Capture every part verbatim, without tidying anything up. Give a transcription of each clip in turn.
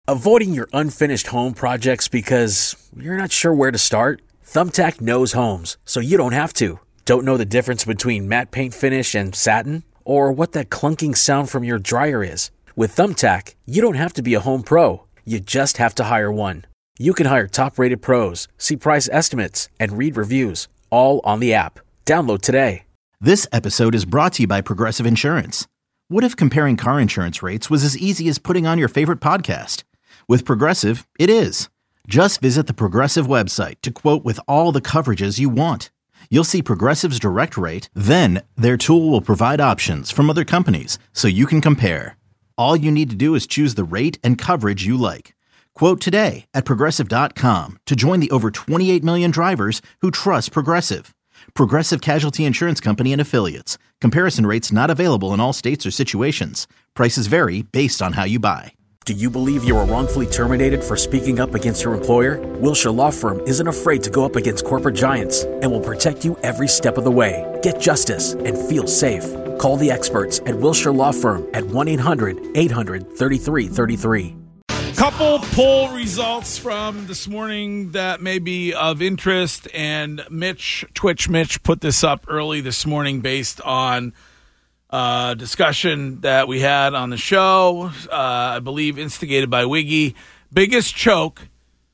Avoiding your unfinished home projects because you're not sure where to start? Thumbtack knows homes, so you don't have to. Don't know the difference between matte paint finish and satin? Or what that clunking sound from your dryer is? With Thumbtack, you don't have to be a home pro. You just have to hire one. You can hire top-rated pros, see price estimates, and read reviews, all on the app. Download today. This episode is brought to you by Progressive Insurance. What if comparing car insurance rates was as easy as putting on your favorite podcast? With Progressive, it is. Just visit the Progressive website to quote with all the coverages you want. You'll see Progressive's direct rate, then their tool will provide options from other companies so you can compare. All you need to do is choose the rate and coverage you like. Quote today at Progressive dot com to join the over twenty-eight million drivers who trust Progressive. Progressive Casualty Insurance Company and Affiliates. Comparison rates not available in all states or situations. Prices vary based on how you buy. Do you believe you were wrongfully terminated for speaking up against your employer? Wilshire Law Firm isn't afraid to go up against corporate giants and will protect you every step of the way. Get justice and feel safe. Call the experts at Wilshire Law Firm at one eight hundred eight hundred thirty-three thirty-three. Couple poll results from this morning that may be of interest, and Mitch, Twitch Mitch, put this up early this morning based on Uh, discussion that we had on the show, uh, I believe instigated by Wiggy. Biggest choke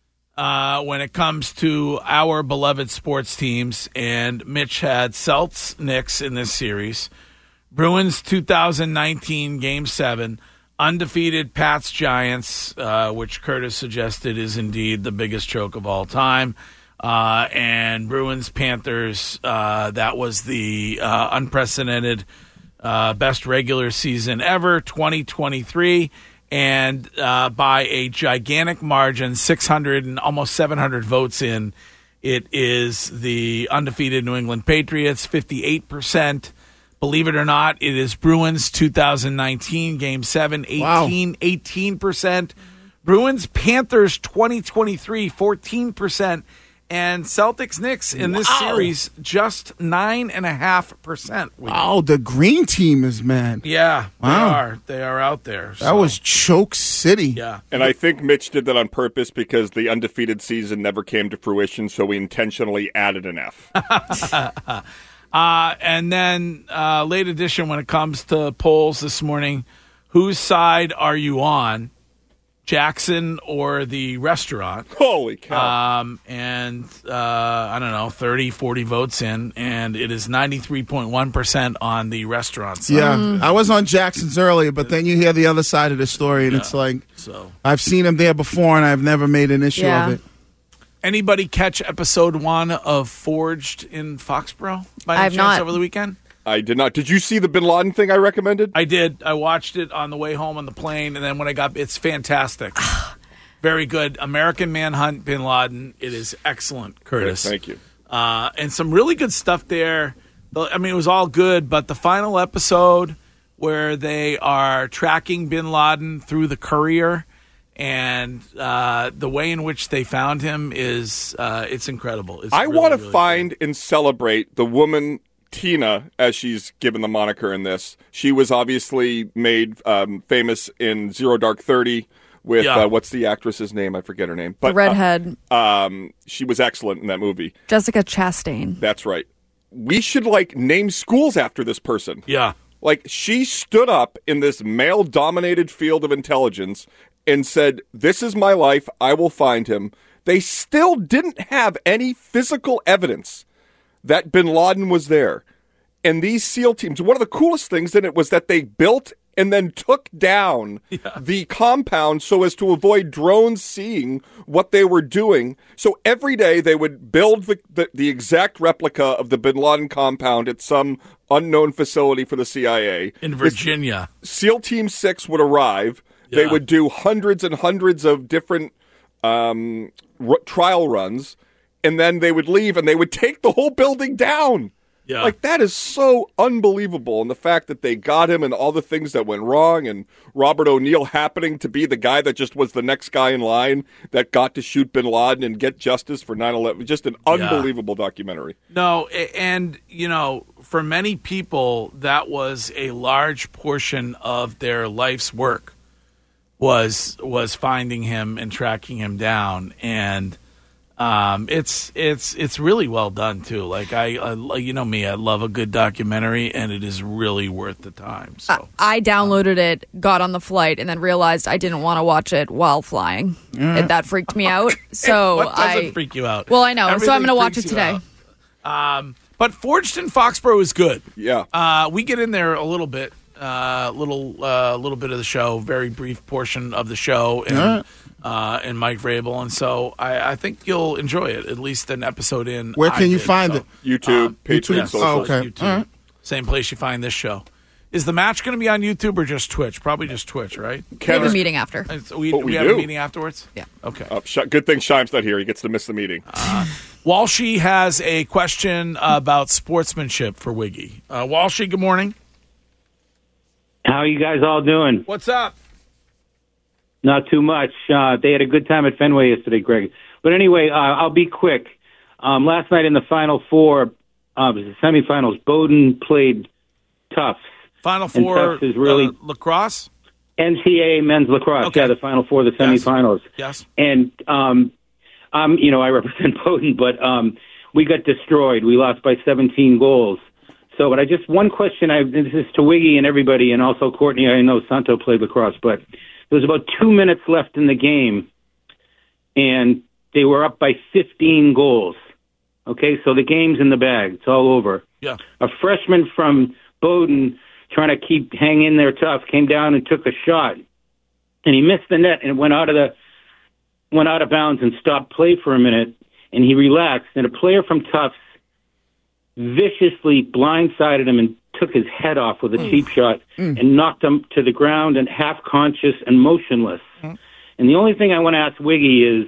uh, when it comes to our beloved sports teams, and Mitch had Celts Knicks in this series. Bruins two thousand nineteen Game seven, undefeated Pats Giants, uh, which Curtis suggested is indeed the biggest choke of all time. Uh, and Bruins Panthers, uh, that was the uh, unprecedented Uh, best regular season ever, twenty twenty-three, and uh, by a gigantic margin, six hundred and almost seven hundred votes in, it is the undefeated New England Patriots, fifty-eight percent. Believe it or not, it is Bruins two thousand nineteen, Game seven, eighteen, wow. eighteen percent. Bruins Panthers twenty twenty-three, fourteen percent. And Celtics Knicks in this wow. series, just nine point five percent. Wow, the green team is mad. Yeah, wow. they are. They are out there. So. That was Choke City. Yeah. And I think Mitch did that on purpose because the undefeated season never came to fruition, so we intentionally added an F. uh, and then uh, late edition when it comes to polls this morning, whose side are you on? Jackson or the restaurant? Holy cow. Um, and, uh, I don't know, thirty, forty votes in, and it is ninety-three point one percent on the restaurant side. Yeah, mm. I was on Jackson's earlier, but then you hear the other side of the story, and yeah. it's like, so I've seen him there before, and I've never made an issue yeah. of it. Anybody catch episode one of Forged in Foxborough by any I've chance not. over the weekend? I did not. Did you see the Bin Laden thing I recommended? I did. I watched it on the way home on the plane, and then when I got, it's fantastic. Very good. American Manhunt, Bin Laden. It is excellent, Curtis. Yes, thank you. Uh, and some really good stuff there. I mean, it was all good, but the final episode where they are tracking Bin Laden through the courier and uh, the way in which they found him is uh, it's incredible. It's I really, want to really find good. and celebrate the woman Tina, as she's given the moniker in this. She was obviously made um, famous in Zero Dark Thirty with, yeah. uh, what's the actress's name? I forget her name. But, the redhead. Uh, um, she was excellent in that movie. Jessica Chastain. That's right. We should, like, name schools after this person. Yeah. Like, she stood up in this male-dominated field of intelligence and said, this is my life, I will find him. They still didn't have any physical evidence that Bin Laden was there. And these SEAL teams, one of the coolest things in it was that they built and then took down yeah. the compound so as to avoid drones seeing what they were doing. So every day they would build the, the, the exact replica of the Bin Laden compound at some unknown facility for the C I A. In Virginia. This SEAL Team six would arrive. Yeah. They would do hundreds and hundreds of different um, r- trial runs. And then they would leave, and they would take the whole building down. Yeah. Like, that is so unbelievable. And the fact that they got him and all the things that went wrong, and Robert O'Neill happening to be the guy that just was the next guy in line that got to shoot Bin Laden and get justice for nine eleven. Just an unbelievable yeah. documentary. No, and, you know, for many people, that was a large portion of their life's work. was was finding him and tracking him down, and um, it's it's it's really well done too. Like I, I, you know me, I love a good documentary, and it is really worth the time. So I, I downloaded it, got on the flight, and then realized I didn't want to watch it while flying. And that freaked me out. So what doesn't I freak you out? Well, I know, Everything so I'm going to watch it freaks you today. out. Um, but Forged in Foxborough is good. Yeah. Uh, we get in there a little bit, uh, little, uh, little bit of the show, very brief portion of the show, and All right. uh, and Mike Vrabel, and so I, I think you'll enjoy it. At least an episode in. Where can I you did, find so. it? YouTube, Um, Patriot yes, Social. Oh, okay. YouTube. All right. Same place you find this show. Is the match going to be on YouTube or just Twitch? Probably just Twitch, right? We have Kevin, a meeting after. It's- We, Oh, we we have do? a meeting afterwards? Yeah. Okay. uh, Sh- good thing Shime's not here. He gets to miss the meeting. Walshy has a question about sportsmanship for Wiggy. Uh, Walshy, good morning. How are you guys all doing? What's up? Not too much. Uh, they had a good time at Fenway yesterday, Greg. But anyway, uh, I'll be quick. Um, last night in the Final Four, uh, it was the semifinals, Bowdoin played Tufts. Final And Four Tufts is really- uh, lacrosse? N C A A men's lacrosse, Okay. yeah, the Final Four, the Yes. semifinals. Yes. And, um, um, you know, I represent Bowdoin, but um, we got destroyed. We lost by seventeen goals. So, but I just, one question, I this is to Wiggy and everybody, and also Courtney, I know Santo played lacrosse, but there was about two minutes left in the game, and they were up by fifteen goals. Okay, so the game's in the bag. It's all over. Yeah. A freshman from Bowdoin trying to keep hang in there tough came down and took a shot, and he missed the net and went out of the went out of bounds and stopped play for a minute, and he relaxed, and a player from Tufts viciously blindsided him and took his head off with a cheap shot and knocked him to the ground and half conscious and motionless. And the only thing I want to ask Wiggy is,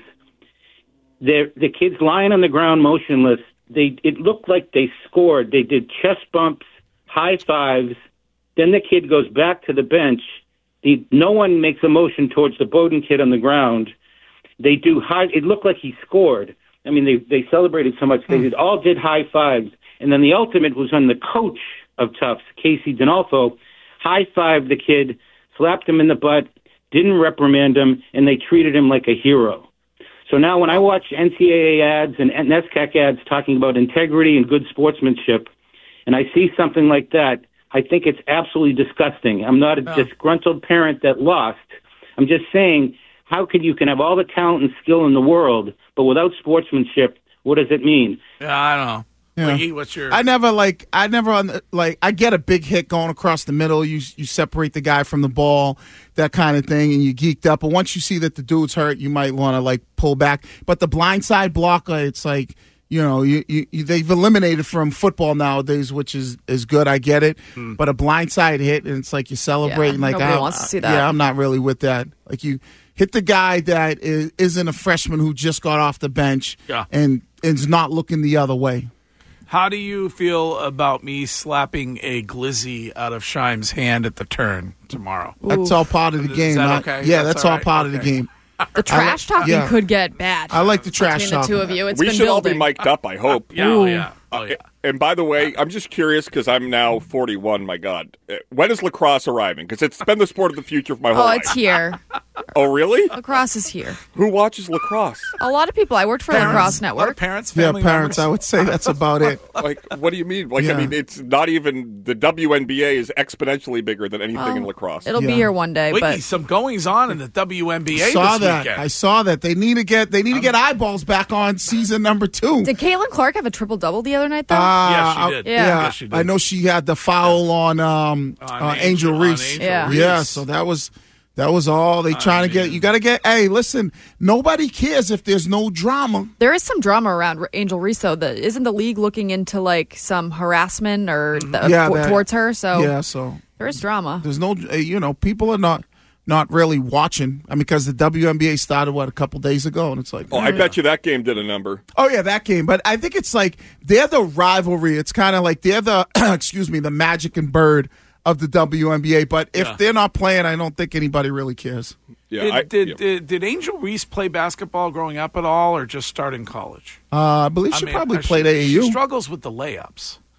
the the kids lying on the ground motionless, they it looked like they scored. They did chest bumps, high fives. Then the kid goes back to the bench. The, no one makes a motion towards the Bowdoin kid on the ground. They do high. It looked like he scored. I mean, they they celebrated so much. They did, all did high fives. And then the ultimate was when the coach of Tufts, Casey Donalfo, high-fived the kid, slapped him in the butt, didn't reprimand him, and they treated him like a hero. So now when I watch N C A A ads and N S C A C ads talking about integrity and good sportsmanship, and I see something like that, I think it's absolutely disgusting. I'm not a Yeah. disgruntled parent that lost. I'm just saying, how could you can have all the talent and skill in the world, but without sportsmanship, what does it mean? Yeah, I don't know. Yeah. Wiggy, what's your... I never like I never on the, like I get a big hit going across the middle. You you separate the guy from the ball, that kind of thing, and you geeked up. But once you see that the dude's hurt, you might want to like pull back. But the blindside blocker, it's like you know you, you, you they've eliminated from football nowadays, which is is good. I get it, Hmm. but a blindside hit, and it's like you're celebrating. Yeah, like nobody I, wants to see that. Yeah, I'm not really with that. Like you hit the guy that is, isn't a freshman who just got off the bench, Yeah. and is not looking the other way. How do you feel about me slapping a glizzy out of Shime's hand at the turn tomorrow? That's all part of the Is game. that not- okay? Yeah, That's that's, all all right? part of Okay. the game. The trash talking yeah. could get bad. I like the trash between the two talking. of you. It's we been should all be building. mic'd up, I hope. Yeah, oh, yeah. Oh, yeah. And by the way, I'm just curious because I'm now forty-one, my God. Uh, When is lacrosse arriving? Because it's been the sport of the future for my whole Oh, life. it's here. Oh, really? Lacrosse is here. Who watches lacrosse? A lot of people. I worked for the Lacrosse A lot of Network. parents, Yeah, family parents, I members? would say that's about it. Like, what do you mean? Like, I Yeah. mean, it's not even the W N B A is exponentially bigger than anything in Oh, lacrosse. It'll be Yeah. here one day, Wiggy, but some goings on in the W N B A I saw this that. weekend. I saw that. They need to get they need to get eyeballs back on season number two. did Caitlin Clark have a triple double the other night though? Uh, Yeah, she I- did. Yeah. Yeah, she did. I know she had the foul on um On uh, Angel- Angel on Reese. Angel Yeah. Reese. Yeah, so that was that was all they trying to get. mean- You got to get. Hey, listen, nobody cares if there's no drama. There is some drama around R- Angel Reese, though. The, isn't the league looking into like some harassment or the, Yeah, for- that- towards her? So Yeah, so there is drama. there's no. uh, You know, people are not not really watching. I mean, because the W N B A started what a couple days ago, and it's like, Oh, I bet you that game did a number. oh yeah, that game. But I think it's like they're the rivalry. It's kind of like they're the excuse me, the Magic and Bird of the W N B A. But if Yeah. they're not playing, I don't think anybody really cares. Yeah, Did, I, did, yeah. did did Angel Reese play basketball growing up at all, or just start in college? Uh, I believe she I mean, probably uh, played she, A A U. She struggles with the layups.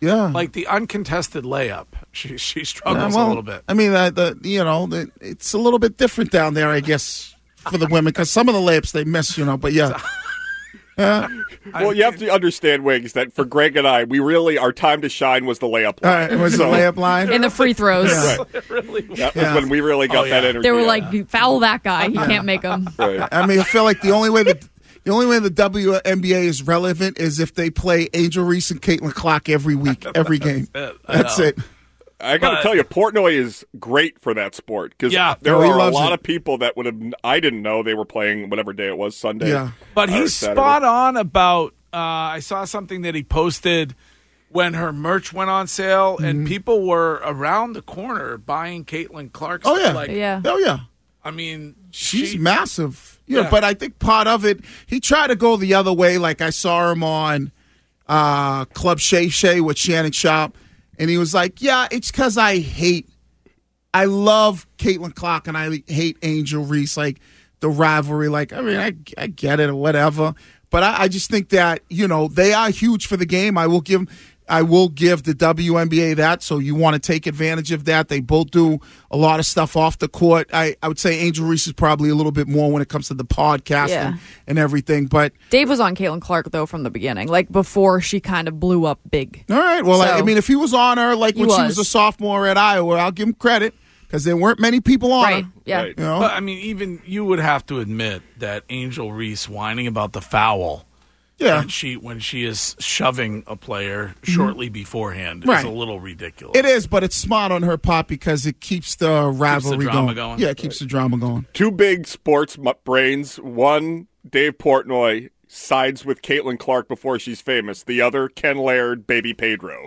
Yeah. Like the uncontested layup, she she Yeah, struggles well, a little bit. I mean, uh, the you know, the, it's a little bit different down there, I guess, for the women because some of the layups they miss, you know. But yeah, yeah. Well, you have to understand, Wiggs, that for Greg and I, we really, our time to shine was the layup All line. right, it was So- the layup line. In the free throws. Right. It really was. That Yeah. was when we really got Oh, that yeah. energy. They were up. like, foul that guy. He can't make them. Right. I mean, I feel like the only way that the only way the W N B A is relevant is if they play Angel Reese and Caitlin Clark every week, every game. it. I That's know. it. I got to But- tell you, Portnoy is great for that sport because Yeah. there Oh, he are a loves lot it. of people that would have. I didn't know they were playing whatever day it was, Sunday. Yeah. But or he's Saturday. spot on about. Uh, I saw something that he posted when her merch went on sale, Mm-hmm. and people were around the corner buying Caitlin Clark's. Oh yeah, like, Yeah. oh yeah. I mean, She's she, massive. Yeah, Yeah. but I think part of it, he tried to go the other way. Like I saw him on uh, Club Shay Shay with Shannon Sharp, and he was like, "Yeah, it's because I hate, I love Caitlin Clark and I hate Angel Reese, like the rivalry. Like, I mean, I, I get it or whatever, but I, I just think that you know they are huge for the game. I will give." I will give the W N B A that, so you want to take advantage of that. They both do a lot of stuff off the court. I, I would say Angel Reese is probably a little bit more when it comes to the podcast Yeah. and, and everything. But, Dave was on Caitlin Clark, though, from the beginning, like before she kind of blew up big. all right, well, I, I So- mean, if he was on her like He when she was was. a sophomore at Iowa, I'll give him credit because there weren't many people on Right. her. Yeah. Right. You know? But I mean, even you would have to admit that Angel Reese whining about the foul. Yeah. When she when she is shoving a player shortly beforehand Right. is a little ridiculous. It is, but it's smart on her part because it keeps the rivalry drama going. going. Yeah, it keeps the drama going. Two big sports mu- brains. One, Dave Portnoy sides with Caitlin Clark before she's famous. The other, Ken Laird, Baby Pedro.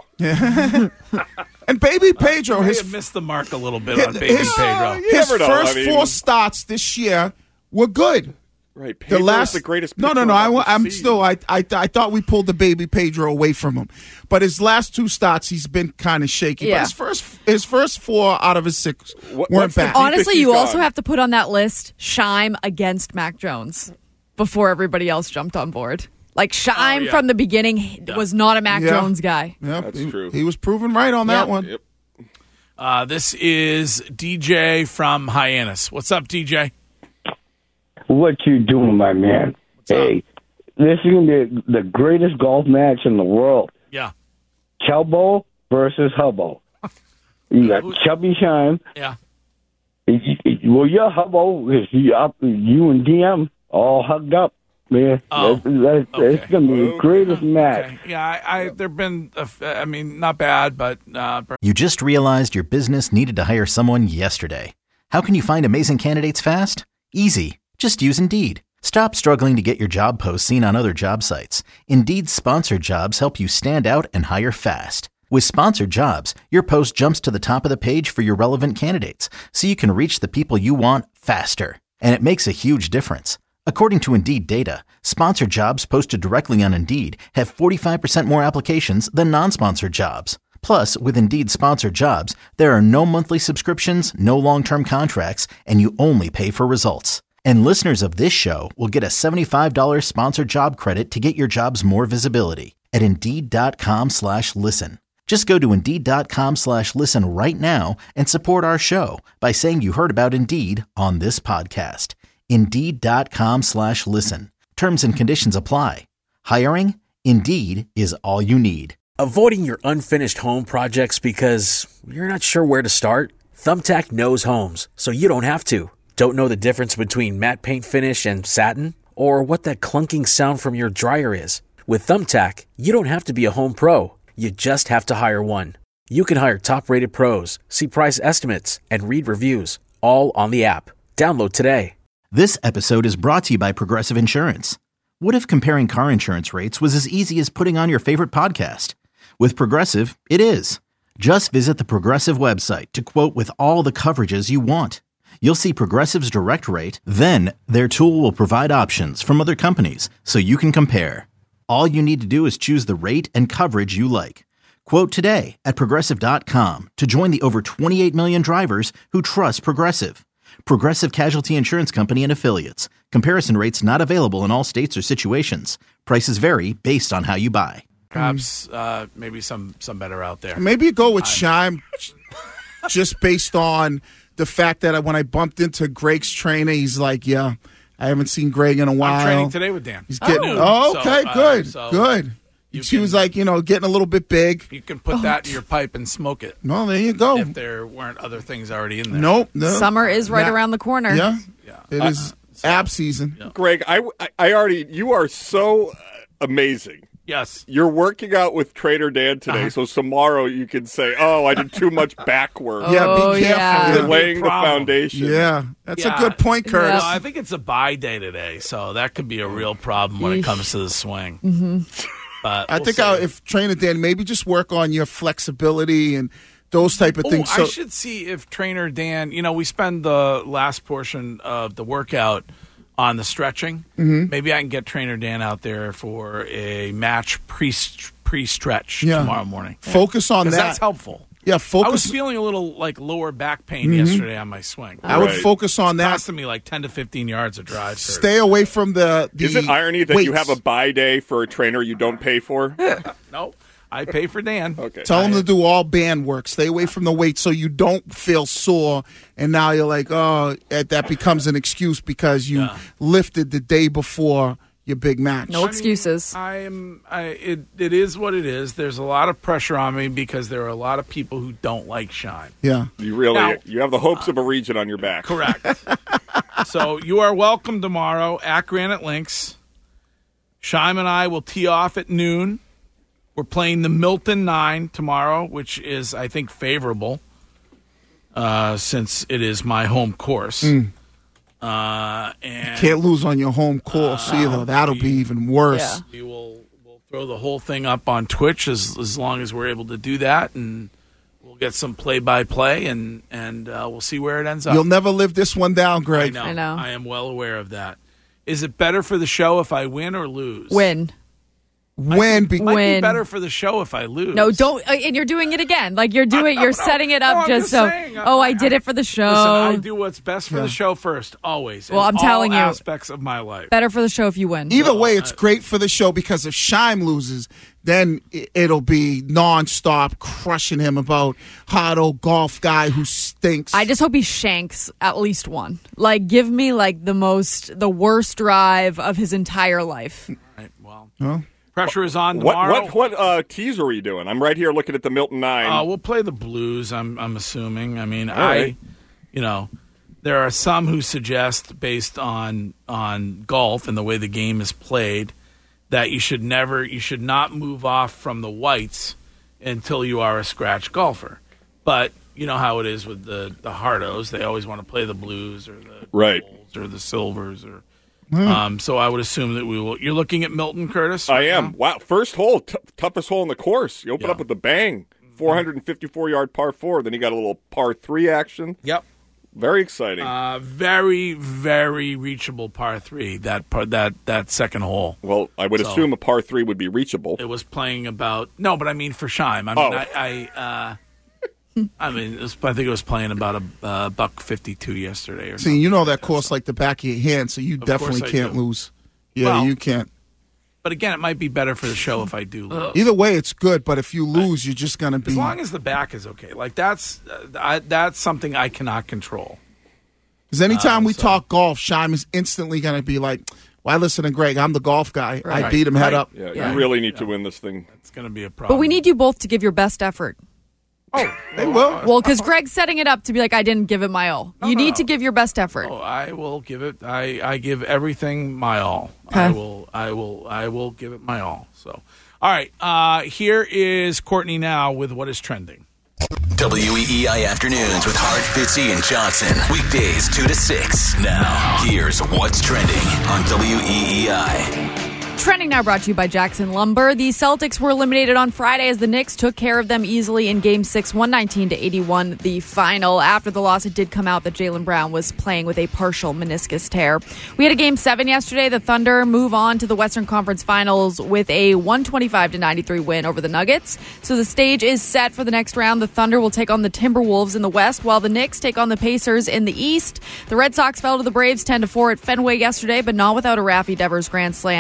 And Baby Pedro, May his have missed the mark a little bit on Baby his, Pedro. You his never know. first I mean- four starts this year were good. Right. The Pedro's last, the greatest. no, no, pitcher no. I, I've wa- ever I'm seen. still. I, I, I thought we pulled the Baby Pedro away from him, but his last two starts, he's been kind of shaky. But Yeah. his first, his first four out of his six What- weren't what's the bad. deepest Honestly, he's you also gone? have to put on that list Shime against Mac Jones before everybody else jumped on board. Like Shime Oh, yeah. from the beginning he was not a Mac Yeah. Jones guy. Yep, That's he, true. He was proven right on that Yep. one. Yep. Uh, this is D J from Hyannis. What's up, D J? What you doing, my man? Hey, this is going to be the greatest golf match in the world. Yeah, Chubbo versus Hubbo. You got Chubby Shime. yeah. Well, your Hubbo is you up, you and D M all hugged up, man. Oh, that's, that's, okay. It's going to be the greatest match. Okay. Yeah, I, I there've been, a f- I mean, not bad, but uh, You just realized your business needed to hire someone yesterday. How can you find amazing candidates fast? Easy. Just use Indeed. Stop struggling to get your job posts seen on other job sites. Indeed's sponsored jobs help you stand out and hire fast. With sponsored jobs, your post jumps to the top of the page for your relevant candidates, so you can reach the people you want faster. And it makes a huge difference. According to Indeed data, sponsored jobs posted directly on Indeed have forty-five percent more applications than non-sponsored jobs. Plus, with Indeed sponsored jobs, there are no monthly subscriptions, no long-term contracts, and you only pay for results. And listeners of this show will get a seventy-five dollars sponsored job credit to get your jobs more visibility at Indeed.com slash listen. Just go to Indeed.com slash listen right now and support our show by saying you heard about Indeed on this podcast. Indeed.com slash listen. Terms and conditions apply. Hiring? Indeed is all you need. Avoiding your unfinished home projects because you're not sure where to start? Thumbtack knows homes, so you don't have to. Don't know the difference between matte paint finish and satin? Or what that clunking sound from your dryer is? With Thumbtack, you don't have to be a home pro. You just have to hire one. You can hire top-rated pros, see price estimates, and read reviews, all on the app. Download today. This episode is brought to you by Progressive Insurance. What if comparing car insurance rates was as easy as putting on your favorite podcast? With Progressive, it is. Just visit the Progressive website to quote with all the coverages you want. You'll see Progressive's direct rate, then their tool will provide options from other companies so you can compare. All you need to do is choose the rate and coverage you like. Quote today at Progressive dot com to join the over twenty-eight million drivers who trust Progressive. Progressive Casualty Insurance Company and Affiliates. Comparison rates not available in all states or situations. Prices vary based on how you buy. Perhaps uh, maybe some some better out there. Maybe you go with Shime just based on the fact that when I bumped into Greg's trainer, he's like, yeah, I haven't seen Greg in a while. I'm training today with Dan. He's getting, oh, oh okay, so, good, uh, so good. She can, was like, you know, getting a little bit big. You can put that in your pipe and smoke it. No, there you go. If there weren't other things already in there. Nope. No. Summer is right Not, around the corner. Yeah, yeah. it uh, is so, ab season. Yeah. Greg, I, I already, you are so amazing. Yes. You're working out with Trainer Dan today, Uh-huh. so tomorrow you can say, oh, I did too much back work. Yeah, Oh, be careful. yeah. You're Big laying the problem. foundation. Yeah, that's Yeah. a good point, Curtis. No, I think it's a bye day today, so that could be a real problem when it comes to the swing. Mm-hmm. But I we'll think see. I'll, if Trainer Dan, maybe just work on your flexibility and those type of Oh, things. I So, should see if Trainer Dan, you know, we spend the last portion of the workout on the stretching. Mm-hmm. Maybe I can get Trainer Dan out there for a match pre pre stretch Yeah. tomorrow morning. focus on Because that. that's helpful. Yeah, I was focus. feeling a little like lower back pain Mm-hmm. yesterday on my swing. I would Right. focus on that. Costing me like ten to fifteen yards of drive. Stay away from the. the Is it irony that you weights. have a buy day for a trainer you don't pay for? No, I pay for Dan. Okay. Tell them to do all band work. Stay away from the weight so you don't feel sore. And now you're like, oh, that that becomes an excuse because you Yeah. lifted the day before your big match. No excuses. I am. I it. It is what it is. There's a lot of pressure on me because there are a lot of people who don't like Shine. Yeah. You really, Now- you have the hopes of a region on your back. Correct. So you are welcome tomorrow at Granite Links. Shime and I will tee off at noon. We're playing the Milton Nine tomorrow, which is, I think, favorable uh, since it is my home course. Mm. Uh, and Can't lose on your home course either. That'll be even worse. Yeah. we will we'll throw the whole thing up on Twitch as as long as we're able to do that, and we'll get some play by play, and and uh, we'll see where it ends up. You'll never live this one down, I Greg. know. I know. I am well aware of that. Is it better for the show if I win or lose? Win. When be- Might be Win. better for the show if I lose. No, don't. uh, And you're doing it again. Like you're doing. You're setting it No, up I'm just just so. saying. Oh, I I- did it for the show. Listen, I do what's best for Yeah. the show first, always. Well, in I'm telling all you. aspects of my life. Better for the show if you win. Either way, it's great for the show because if Shime loses, then i- it'll be nonstop crushing him about hot old golf guy who stinks. I just hope he shanks at least one. Like, give me like the most, the worst drive of his entire life. Right, well, Huh? pressure is on What tomorrow. what what uh, teaser are you doing? I'm right here looking at the Milton Nine. Uh, we'll play the blues. I'm I'm assuming. I mean, All I, right. you know, there are some who suggest, based on on golf and the way the game is played, that you should never, you should not move off from the whites until you are a scratch golfer. But you know how it is with the the hardos; they always want to play the blues or the Right. golds or the silvers or. Um, so I would assume that we will. You're looking at Milton, Curtis? I right am. now? Wow, first hole, t- toughest hole in the course. You open Yeah. up with the bang, four hundred fifty-four yard par four. Then you got a little par three action. Yep. Very exciting. Uh, very, very reachable par three. That part, that that second hole. well, I would so- assume a par three would be reachable. It was playing about no, but I mean for Shime. I mean, Oh. I, I, uh, I mean, it was, I think it was playing about a uh, buck fifty-two yesterday or See, something. you know that course like the back of your hand, so you course definitely I can't do. lose. Yeah, Well- you can't. But again, it might be better for the show if I do lose. Either way, it's good, but if you lose, you're just going to be. As long as the back is okay, like that's uh, I, that's something I cannot control. Because anytime Uh, we so- talk golf, Shime is instantly going to be like, why listen to Greg? I'm the golf guy. I Right. beat him head Right. up. yeah, Yeah. you really need to win this thing. It's going to be a problem. But we need you both to give your best effort. Oh, They will. Well, because Greg's setting it up to be like, I didn't give it my all. No, You no, need no. to give your best effort. Oh, I will give it. I, I give everything my all. Okay. I will. I will. I will give it my all. So, all right. Uh, here is Courtney now with what is trending. W E E I Afternoons with Hart, Fitzy, and Johnson. Weekdays two to six. Now, here's what's trending on W E E I. Trending now brought to you by Jackson Lumber. The Celtics were eliminated on Friday as the Knicks took care of them easily in Game six, one nineteen to eighty-one, the final. After the loss, it did come out that Jaylen Brown was playing with a partial meniscus tear. We had a Game seven yesterday. The Thunder move on to the Western Conference Finals with a one twenty-five to ninety-three win over the Nuggets. So the stage is set for the next round. The Thunder will take on the Timberwolves in the West, while the Knicks take on the Pacers in the East. The Red Sox fell to the Braves ten to four at Fenway yesterday, but not without a Raffy Devers grand slam. This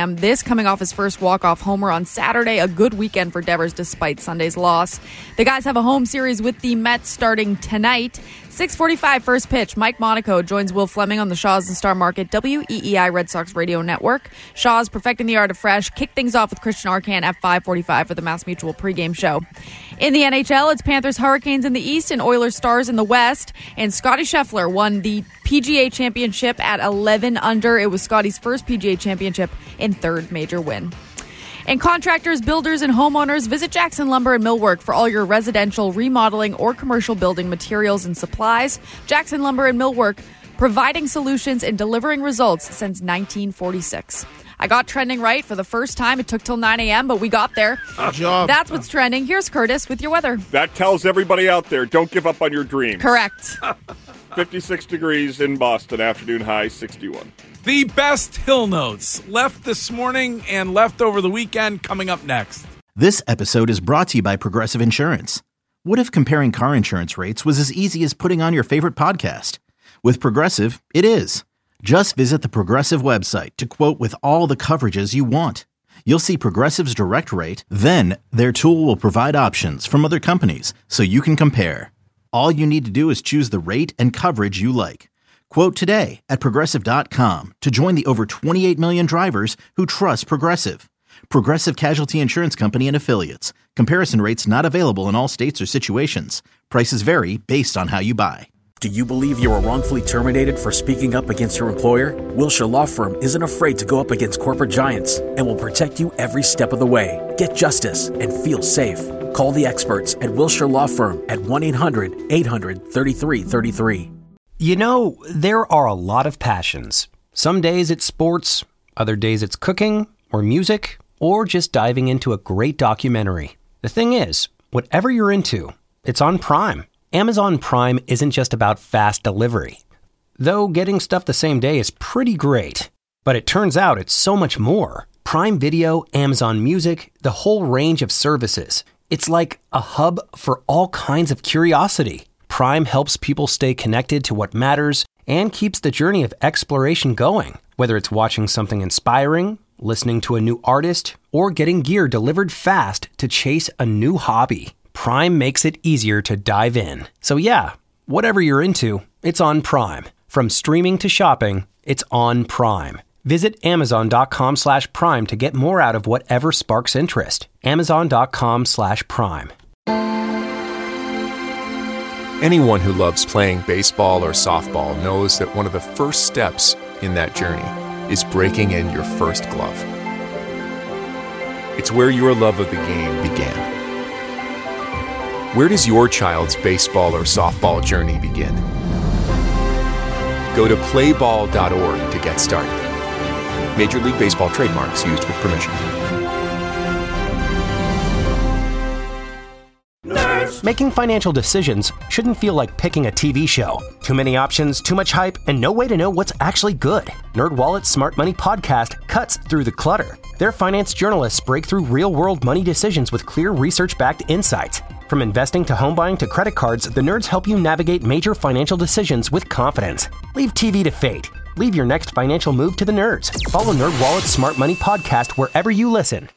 coming off his first walk-off homer on Saturday. A good weekend for Devers despite Sunday's loss. The guys have a home series with the Mets starting tonight. six forty-five first pitch. Mike Monaco joins Will Fleming on the Shaw's and Star Market W E E I Red Sox Radio Network. Shaw's perfecting the art of fresh. Kick things off with Christian Arcand at five forty-five for the Mass Mutual pregame show. In the N H L, it's Panthers Hurricanes in the East and Oilers Stars in the West. And Scottie Scheffler won the P G A Championship at eleven under. It was Scottie's first P G A Championship and third major win. And contractors, builders, and homeowners, visit Jackson Lumber and Millwork for all your residential, remodeling, or commercial building materials and supplies. Jackson Lumber and Millwork, providing solutions and delivering results since nineteen forty-six. I got trending right for the first time. It took till nine a.m., but we got there. Good job. That's what's trending. Here's Curtis with your weather. That tells everybody out there, don't give up on your dreams. Correct. fifty-six degrees in Boston, afternoon high sixty-one. The best Hill Notes left this morning and left over the weekend coming up next. This episode is brought to you by Progressive Insurance. What if comparing car insurance rates was as easy as putting on your favorite podcast? With Progressive, it is. Just visit the Progressive website to quote with all the coverages you want. You'll see Progressive's direct rate, then their tool will provide options from other companies so you can compare. All you need to do is choose the rate and coverage you like. Quote today at Progressive dot com to join the over twenty-eight million drivers who trust Progressive. Progressive Casualty Insurance Company and Affiliates. Comparison rates not available in all states or situations. Prices vary based on how you buy. Do you believe you were wrongfully terminated for speaking up against your employer? Wilshire Law Firm isn't afraid to go up against corporate giants and will protect you every step of the way. Get justice and feel safe. Call the experts at Wilshire Law Firm at one eight hundred eight hundred thirty-three thirty-three. You know, there are a lot of passions. Some days it's sports, other days it's cooking or music, or just diving into a great documentary. The thing is, whatever you're into, it's on Prime. Amazon Prime isn't just about fast delivery. Though getting stuff the same day is pretty great. But it turns out it's so much more. Prime Video, Amazon Music, the whole range of services. It's like a hub for all kinds of curiosity. Prime helps people stay connected to what matters and keeps the journey of exploration going. Whether it's watching something inspiring, listening to a new artist, or getting gear delivered fast to chase a new hobby. Prime makes it easier to dive in. So yeah, whatever you're into, it's on Prime. From streaming to shopping, it's on Prime. Visit amazon.com slash prime to get more out of whatever sparks interest. Amazon.com slash prime. Anyone who loves playing baseball or softball knows that one of the first steps in that journey is breaking in your first glove. It's where your love of the game began. Where does your child's baseball or softball journey begin? Go to play ball dot org to get started. Major League Baseball trademarks used with permission. Nerds. Making financial decisions shouldn't feel like picking a T V show. Too many options, too much hype, and no way to know what's actually good. NerdWallet's Smart Money podcast cuts through the clutter. Their finance journalists break through real-world money decisions with clear research-backed insights. From investing to home buying to credit cards, the nerds help you navigate major financial decisions with confidence. Leave T V to fate. Leave your next financial move to the nerds. Follow NerdWallet's Smart Money podcast wherever you listen.